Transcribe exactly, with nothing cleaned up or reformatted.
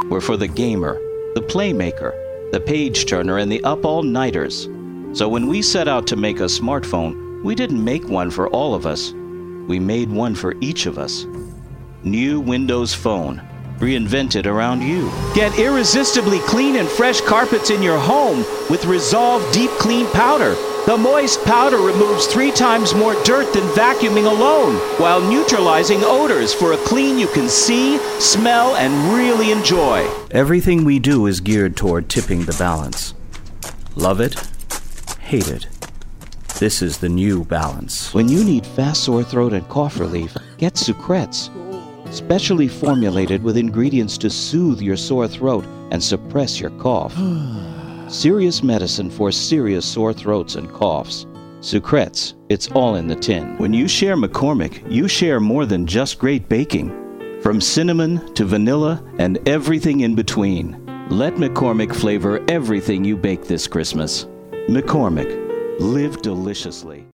were for the gamer, the playmaker, the page-turner, and the up-all-nighters. So when we set out to make a smartphone, we didn't make one for all of us. We made one for each of us. New Windows Phone, reinvented around you. Get irresistibly clean and fresh carpets in your home with Resolve Deep Clean Powder. The moist powder removes three times more dirt than vacuuming alone, while neutralizing odors for a clean you can see, smell, and really enjoy. Everything we do is geared toward tipping the balance. Love it, hate it. This is the new balance. When you need fast sore throat and cough relief, get Sucrets. Specially formulated with ingredients to soothe your sore throat and suppress your cough. Serious medicine for serious sore throats and coughs. Sucrets, it's all in the tin. When you share McCormick, you share more than just great baking. From cinnamon to vanilla and everything in between. Let McCormick flavor everything you bake this Christmas. McCormick, live deliciously.